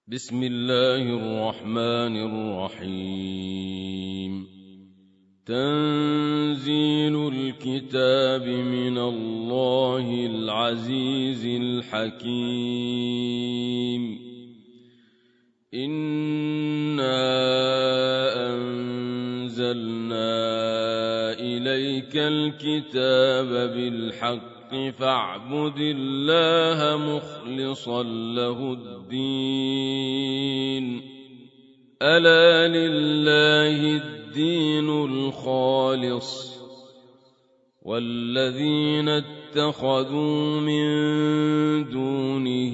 بسم الله الرحمن الرحيم. تنزيل الكتاب من الله العزيز الحكيم. إنا أنزلنا إليك الكتاب بالحق فاعبد الله مخلصا له الدين. ألا لله الدين الخالص، والذين اتخذوا من دونه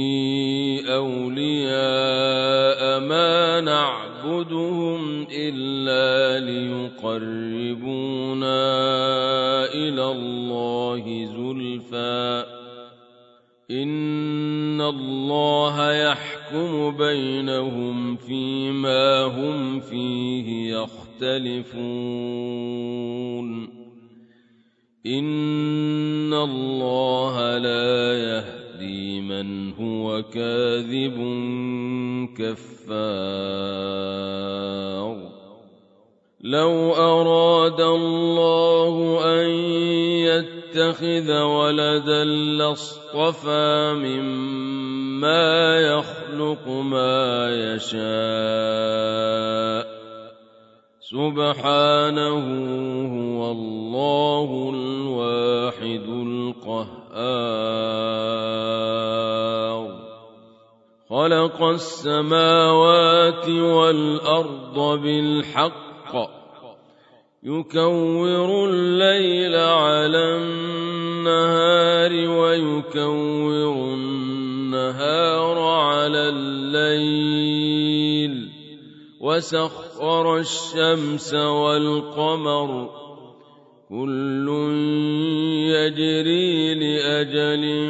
أولياء ما نعبدهم إلا ليقربونا إلى الله زلفى إن الله يحكم بينهم فيما هم فيه يختلفون. إن الله لا يهدي من هو كاذب كفار. لو أراد الله أن يتخذ ولدا لاصطفى مما يخلق ما يشاء سبحانه، هو الله الواحد القهار. خلق السماوات والأرض بالحق يكور الليل على النهار ويكور النهار على الليل، وسخر الشمس والقمر كل يجري لأجل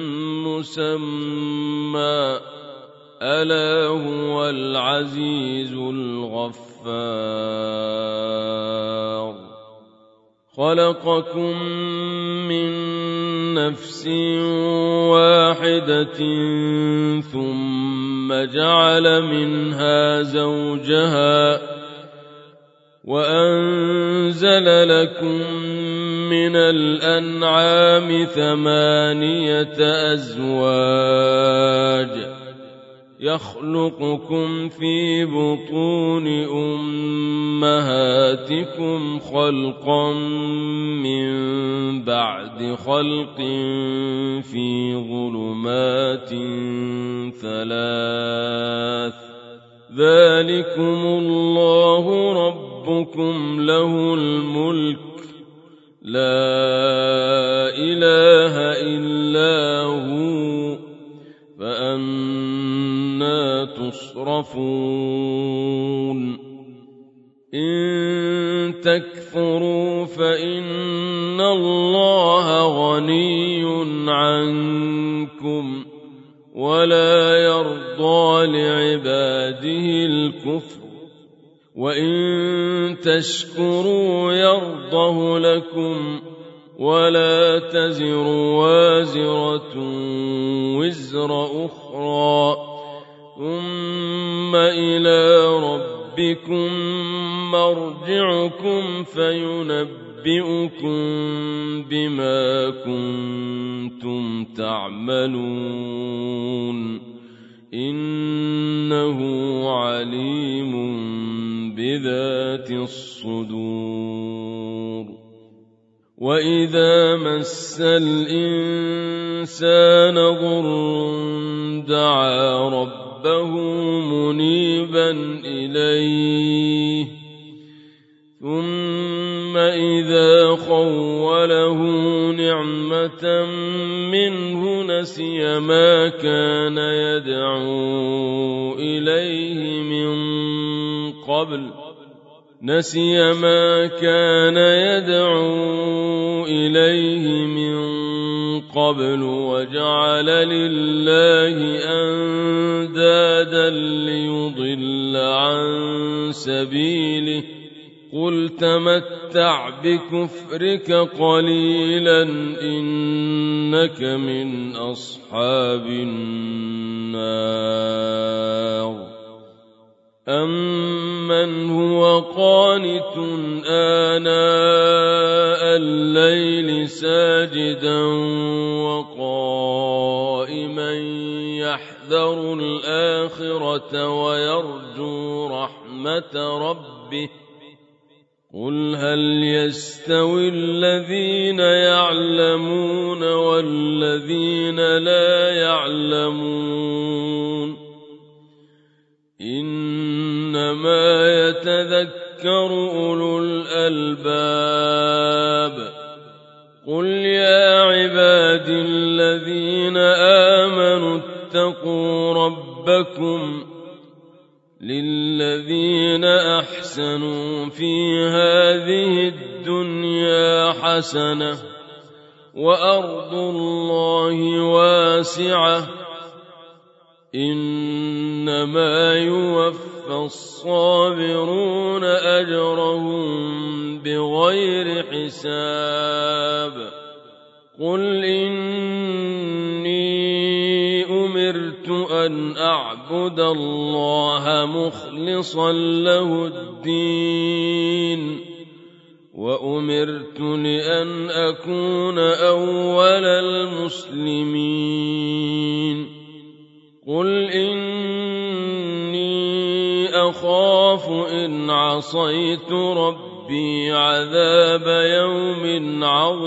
مسمى ألا هو العزيز الغفار. خلقكم من نفس واحدة ثم جعل منها زوجها وأنزل لكم من الأنعام 8 أزواج يخلقكم في بطون أمهاتكم خلقا من بعد خلق في ظلمات 3. ذلكم الله ربكم له الملك لا إله إلا هو، فأنى تصرفون. إن تكفروا فإن الله غني عنكم ولا يرضى لعباده الكفر، وإن تشكروا يرضه لكم ولا تزر وازرة وزر أخرى، ثم إلى ربكم مرجعكم فينبئكم بما كنتم تعملون. إنه عليم بذات الصدور. وإذا مس الإنسان ضر دعا ربه منيبا إليه، ثم إذا خوله نعمة منه نسي ما كان يدعو إليه من قبل وجعل لله أندادا ليضل عن سبيله. قل تمتع بكفرك قليلا إنك من أصحاب النار. من هو قانت آناء الليل ساجدا وقائما يحذر الآخرة ويرجو رحمة ربه قل هل يستوي الذين يعلمون والذين لا يعلمون إنما يتذكر أولو الألباب قل يا عبادي الذين آمنوا اتقوا ربكم للذين أحسنوا في هذه الدنيا حسنة وأرض الله واسعة إنما يوفى الصابرون أجرهم بغير حساب قل إني أمرت أن أعبد الله مخلصا له الدين وأمرت لأن أكون أول المسلمين قل إني أخاف إن عصيت ربي عذاب يوم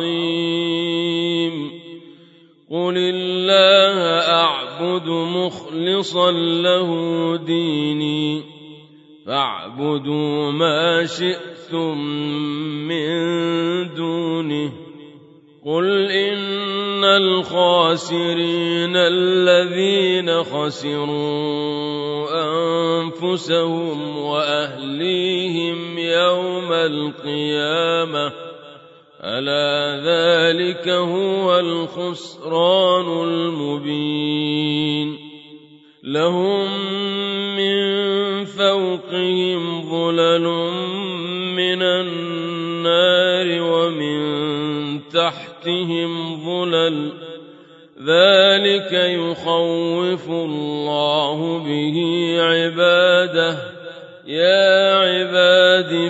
عظيم قل الله أعبد مخلصا له ديني فاعبدوا ما شئتم من دونه قل إن الخاسرين الذين خسروا أنفسهم وأهليهم يوم القيامة ألا ذلك هو الخسران المبين لهم من فوقهم ظلل من النار ومن تحتهم ظلل ذلك يخوف الله به عباده يا عباد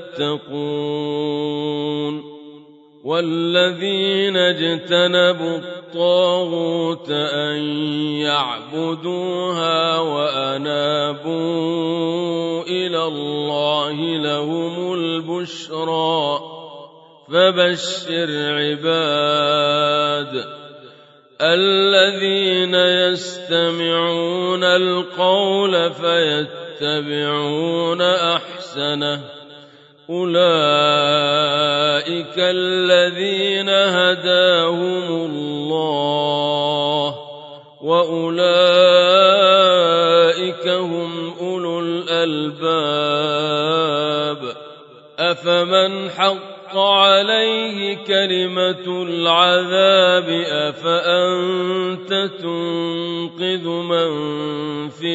فاتقون والذين اجتنبوا الطاغوت أن يعبدوها وأنابوا إلى الله لهم البشرى فبشر عباد الذين يستمعون القول فيتبعون أحسنه أولئك الذين هداهم الله وأولئك هم أولو الألباب أفمن حق عليه كلمة العذاب أفأنت تنقذ من في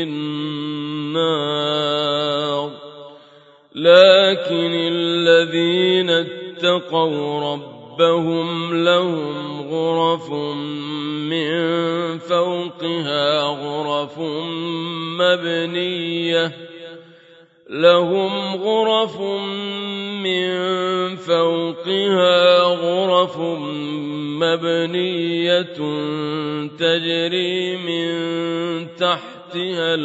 النار لكن الذين اتقوا ربهم لهم غرف من فوقها غرف مبنية لهم غرف من فوقها غرف مبنية تجري من تحتها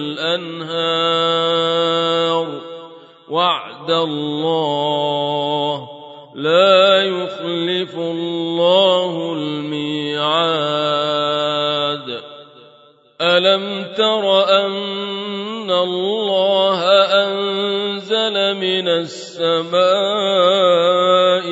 الأنهار وعد الله لا يخلف الله الميعاد ألم تر أن الله أنزل من السماء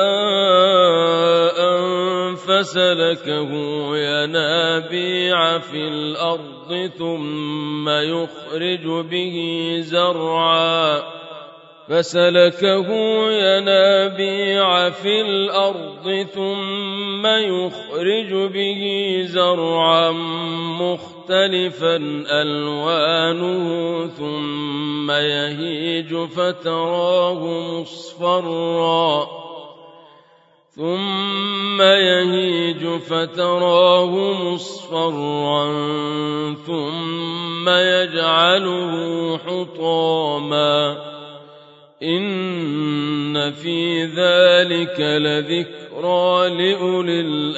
ماء فسلكه ينابيع في الأرض ثم يخرج به زرعا فسلكه ينابيع في الأرض ثم يخرج به زرعا مختلفا ألوانه ثم يهيج فتراه مصفرا ثم ثم يجعله حطاما إن في ذلك لذكرى لأولي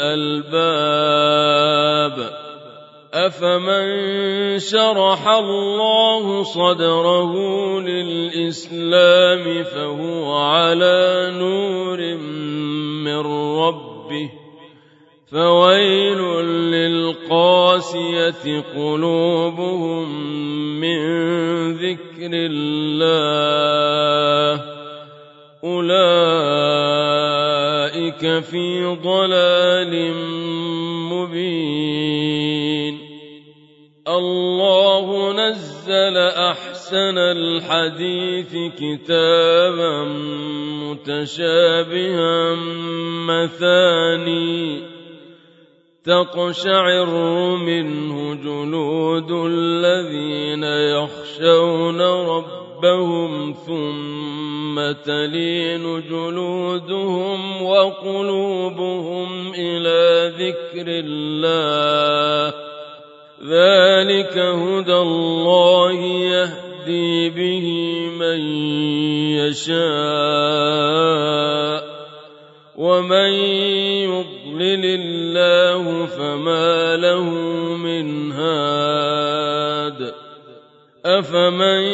الألباب أفمن شرح الله صدره للإسلام فهو على نور من ربه فويل للقاسية قلوبهم من ذكر الله أولئك في ضلال مبين الله نزل أحسن الحديث كتابا متشابها مثاني تقشعر منه جلود الذين يخشون ربهم ثم تلين جلودهم وقلوبهم إلى ذكر الله ذلك هدى الله يهدي به من يشاء ومن يضلل الله فما له من هاد أفمن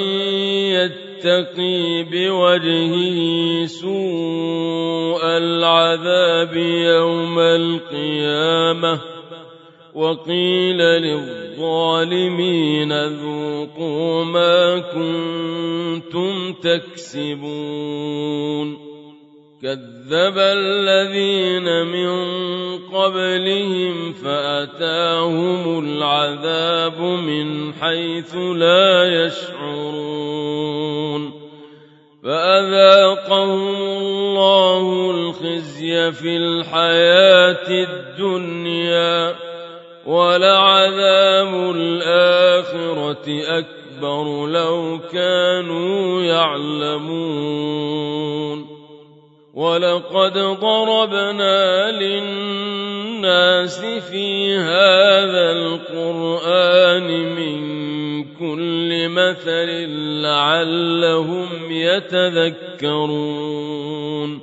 يتقي بوجهه سوء العذاب يوم القيامة وقيل للظالمين ذوقوا ما كنتم تكسبون كذب الذين من قبلهم فأتاهم العذاب من حيث لا يشعرون فأذاقهم الله الخزي في الحياة الدنيا ولعذاب الآخرة أكبر لو كانوا يعلمون ولقد ضربنا للناس في هذا القرآن من كل مثل لعلهم يتذكرون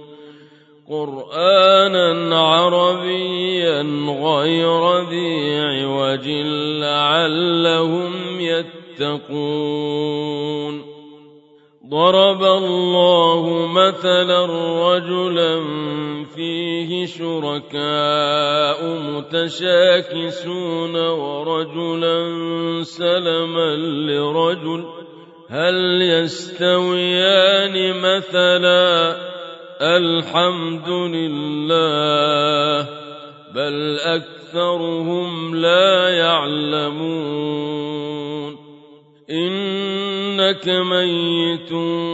قرآنا عربيا غير ذي عوج لعلهم يتقون ضرب الله مثلا رجلا فيه شركاء متشاكسون ورجلا سلما لرجل هل يستويان مثلا الحمد لله بل أكثرهم لا يعلمون إنك ميت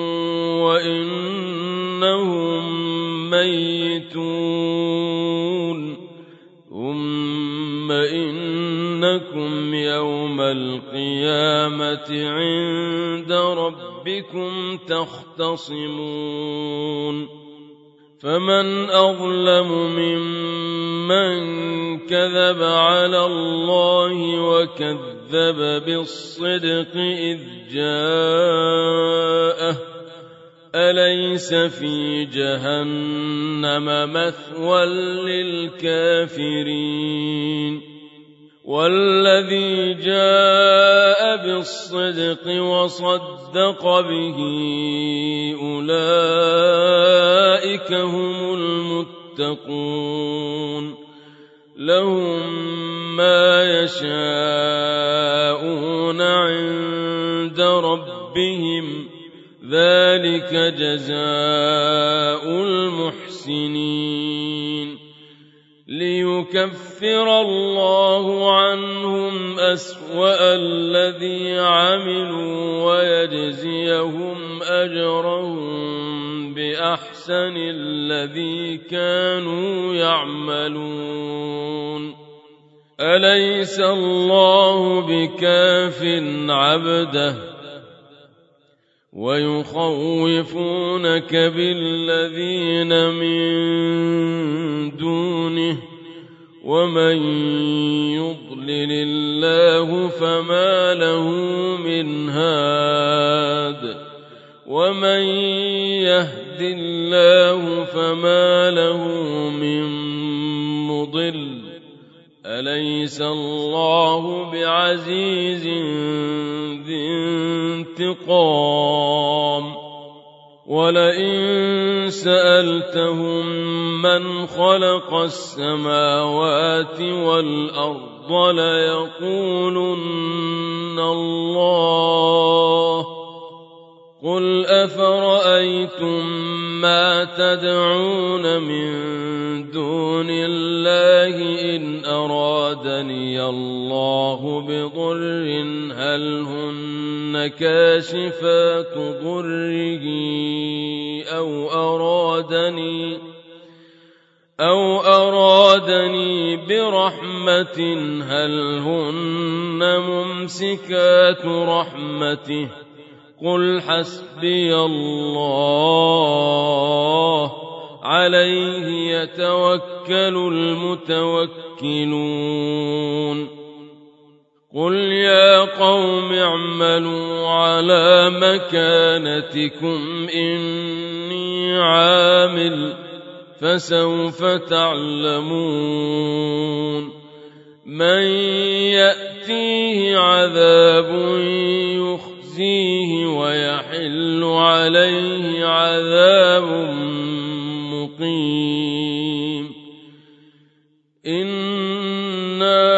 وإنهم ميتون ثم إنكم يوم القيامة عند ربكم تختصمون فمن أظلم ممن كذب على الله وكذب بالصدق إذ جاءه أليس في جهنم مثوى للكافرين والذي جاء بالصدق وصدق به أولئك هم المتقون لهم ما يشاءون عند ربهم ذلك جزاء المحسنين ليكفر الله عنهم أسوأ الذي عملوا ويجزيهم أجرهم بأحسن الذي كانوا يعملون أليس الله بكاف عبده ويخوفونك بالذين من دونه ومن يضلل الله فما له من هاد ومن يهد الله فما له من مضل أليس الله بعزيز ذي انتقام ولئن سألتهم من خلق السماوات والأرض ليقولن الله قل أفرأيتم ما تدعون من دون الله إن أرادني الله بضر هل هن كاشفات ضره أو أرادني برحمة هل هن ممسكات رحمته قل حسبي الله عليه يتوكل المتوكلون قل يا قوم اعملوا على مكانتكم إني عامل فسوف تعلمون من يأتيه عذاب يخزيه ويحل عليه عذاب مقيم إنا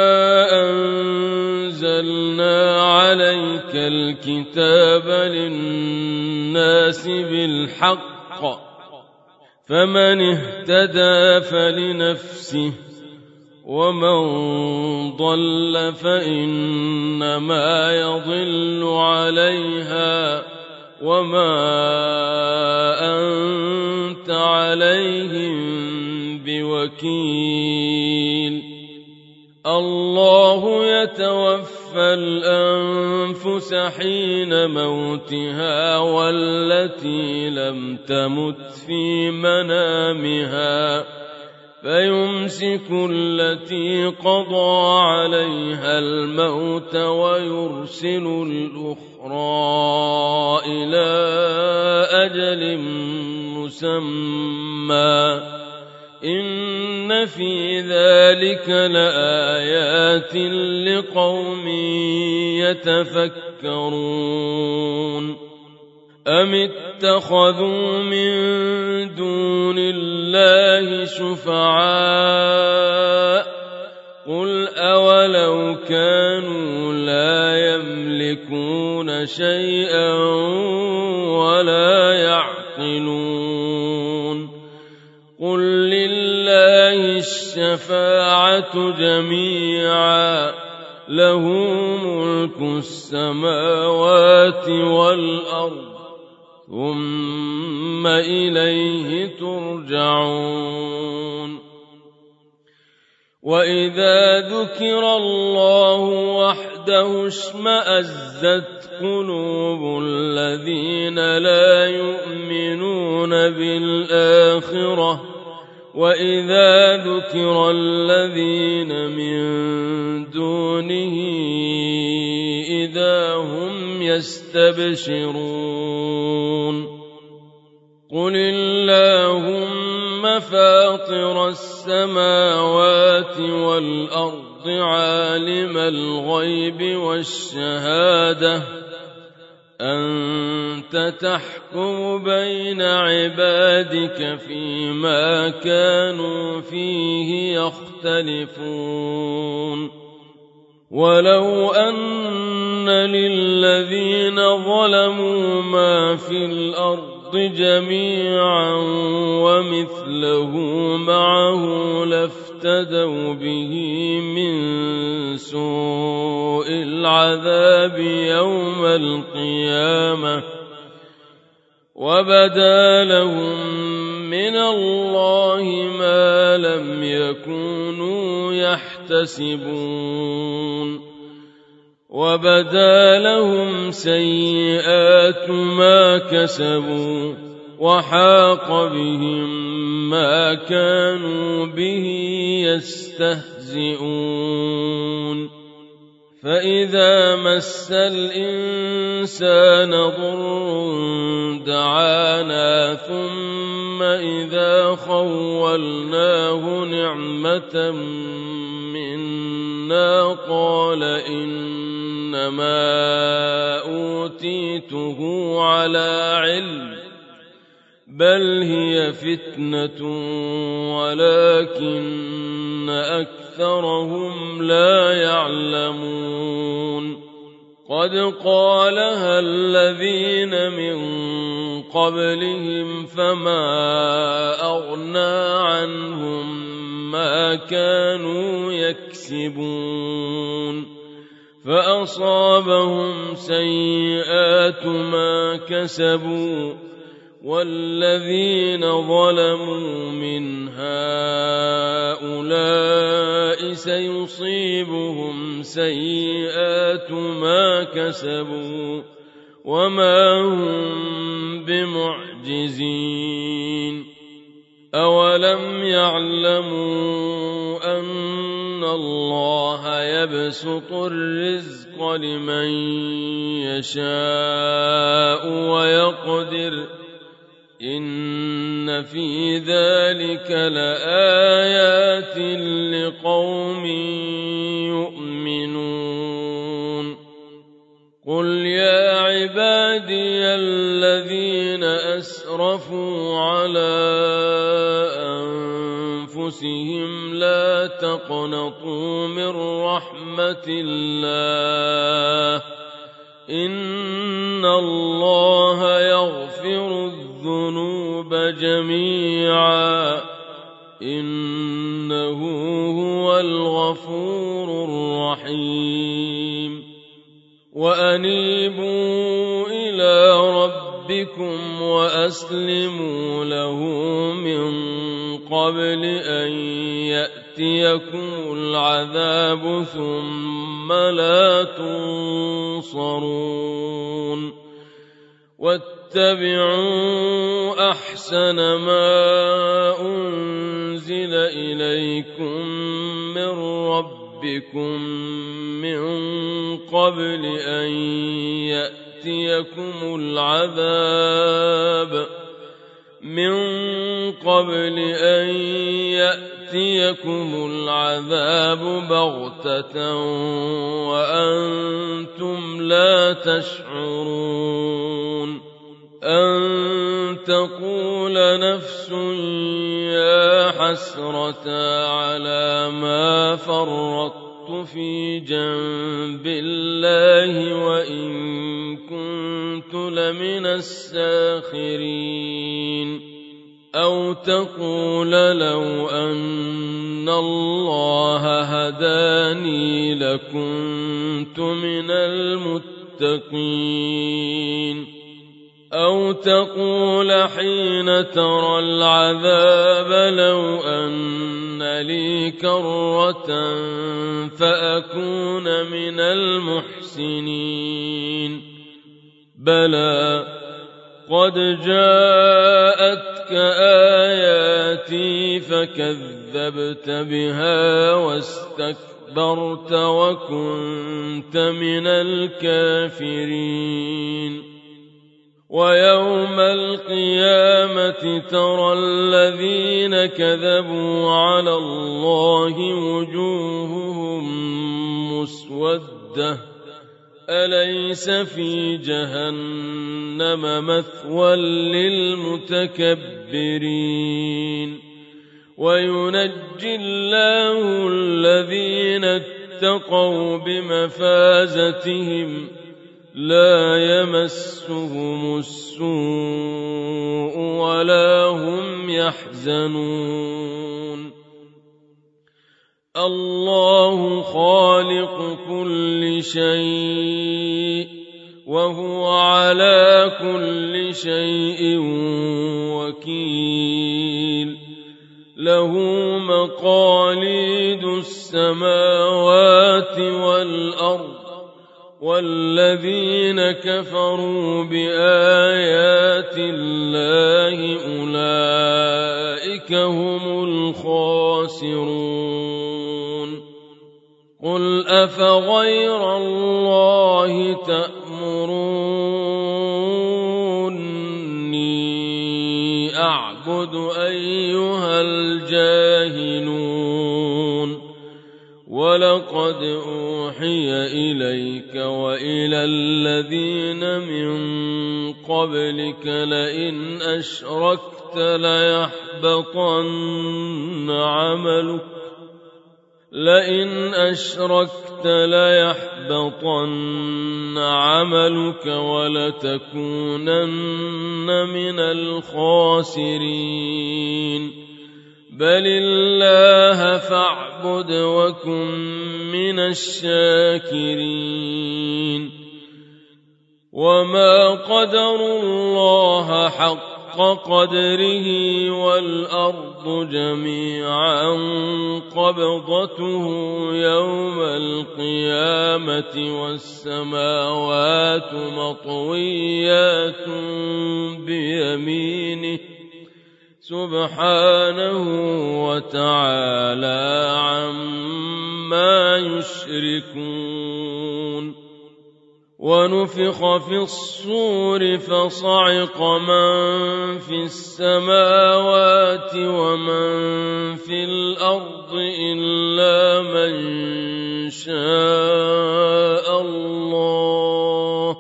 أنزلنا عليك الكتاب للناس بالحق فمن اهتدى فلنفسه ومن ضل فإنما يضل عليها وما أنت عليهم بوكيل الله يتوفى الأنفس حين موتها والتي لم تمت في منامها فيمسك التي قضى عليها الموت ويرسل الأخرى إلى أجل مسمى إن في ذلك لآيات لقوم يتفكرون أم اتخذوا من دون الله شفعاء قل أولو كانوا لا يملكون شيئا ولا يعقلون قل لله الشفاعة جميعا له ملك السماوات والأرض ثم إليه ترجعون وإذا ذكر الله وحده اشمأزت قلوب الذين لا يؤمنون بالآخرة وإذا ذكر الذين من دونه إذا هم يستبشرون قل اللهم فاطر السماوات والأرض عالم الغيب والشهادة أنت تحكم بين عبادك فيما كانوا فيه يختلفون ولو أن للذين ظلموا ما في الأرض جميعا ومثله معه لافتدوا به من سوء العذاب يوم القيامة وبدا لهم من الله ما لم يكونوا يحتسبون وبدا لهم سيئات ما كسبوا وحاق بهم ما كانوا به يستهزئون فإذا مس الإنسان ضر دعانا ثم إذا خولناه نعمة منا قال إنما أوتيته على علم بل هي فتنة ولكن أكثرهم لا يعلمون قد قالها الذين من قبلهم فما أغنى عنهم ما كانوا يكسبون فأصابهم سيئات ما كسبوا والذين ظلموا من هؤلاء سيصيبهم سيئات ما كسبوا وما هم بمعجزين أولم يعلموا أن الله يبسط الرزق لمن يشاء ويقدر إن في ذلك لآيات لقوم يؤمنون قل يا عبادي الذين أسرفوا على أنفسهم لا تقنطوا من رحمة الله إن الله يغفر الذنوب جميعا إنه هو الغفور الرحيم وأنيبوا إلى ربكم وأسلموا له من قبل أن يأتيكم العذاب ثم لا تنصرون واتبعوا أحسن ما أنزل إليكم من ربكم من قبل أن يأتيكم العذاب بغتة وأنتم لا تشعرون أن تقول نفس يا حسرة على ما فرطت في جنب الله وإن كنت لمن الساخرين أو تقول لو أن الله هداني لكنت من المتقين أو تقول حين ترى العذاب لو أن لي كرة فأكون من المحسنين بلى قد جاءتك آياتي فكذبت بها واستكبرت وكنت من الكافرين ويوم القيامة ترى الذين كذبوا على الله وجوههم مسودة أليس في جهنم مثوى للمتكبرين وينجي الله الذين اتقوا بمفازتهم لا يمسهم السوء ولا هم يحزنون الله خالق كل شيء وهو على كل شيء وكيل له مقاليد السماوات والأرض والذين كفروا بآيات الله أولئك أولئك هم الخاسرون قل أفغير الله تأمروني أعبد أيها الجاهلون ولقد أوحي إليك وإلى الذين من قبلك لئن أشركت ليحبطن عملك ولتكونن من الخاسرين بل الله فاعبد وكن من الشاكرين وما قدروا الله حق قدره والأرض جميعا قبضته يوم القيامة والسماوات مطويات بيمينه سبحانه وتعالى عما يشركون ونفخ في الصور فصعق من في السماوات ومن في الأرض إلا من شاء الله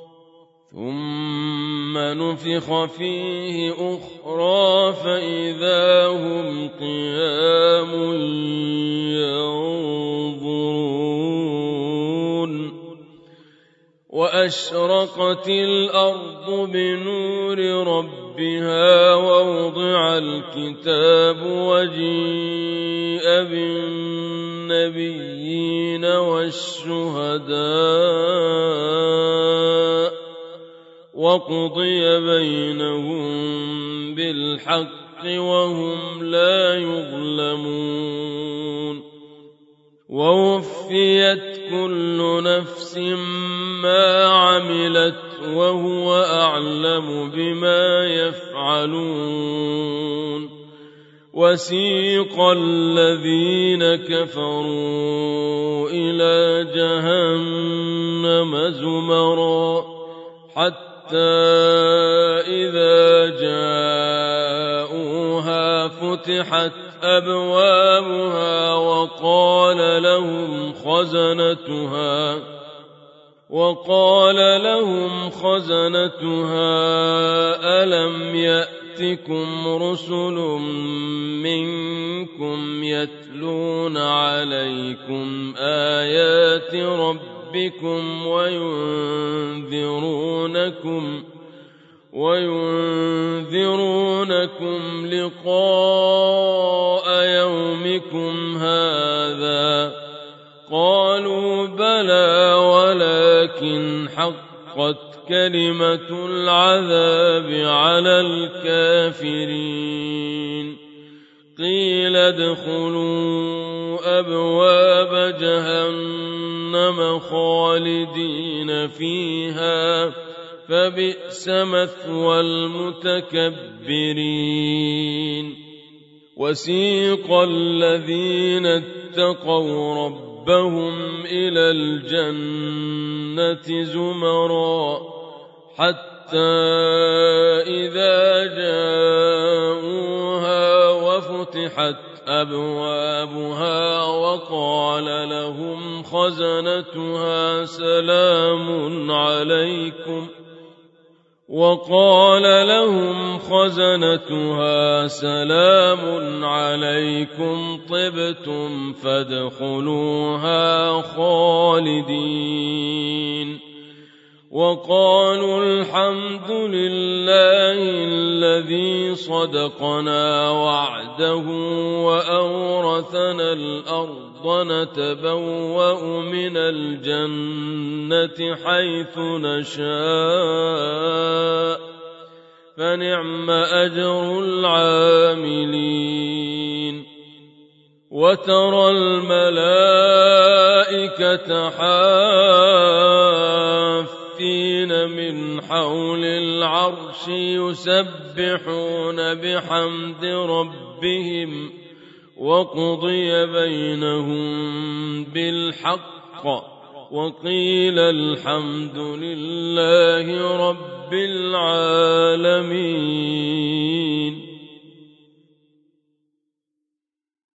ثم نفخ فيه أخرى فإذا هم قيام ينظرون وأشرقت الأرض بنور ربها ووضع الكتاب وجيء بالنبيين والشهداء وقضي بينهم بالحق وهم لا يظلمون ووفيت كل نفس ما عملت وهو أعلم بما يفعلون وسيق الذين كفروا إلى جهنم زمرا حتى إذا جاءوها فتحت أبوابها وقال لهم خزنتها ألم يأتكم رسل منكم يتلون عليكم آيات ربكم وينذرونكم لقاء يومكم هذا قالوا بلى ولكن حقت كلمة العذاب على الكافرين قيل ادخلوا أبواب جهنم خالدين فيها فبئس مثوى المتكبرين وسيق الذين اتقوا ربهم إلى الجنة زمرا حتى إذا جاءوها وفتحت أبوابها وقال لهم خزنتها سلام عليكم طبتم فادخلوها خالدين وقالوا الحمد لله الذي صدقنا وعده وأورثنا الأرض نتبوأ من الجنة حيث نشاء فنعم أجر العاملين وترى الملائكة حافين من حول العرش يسبحون بحمد ربهم ربهم وقضي بينهم بالحق وقيل الحمد لله رب العالمين.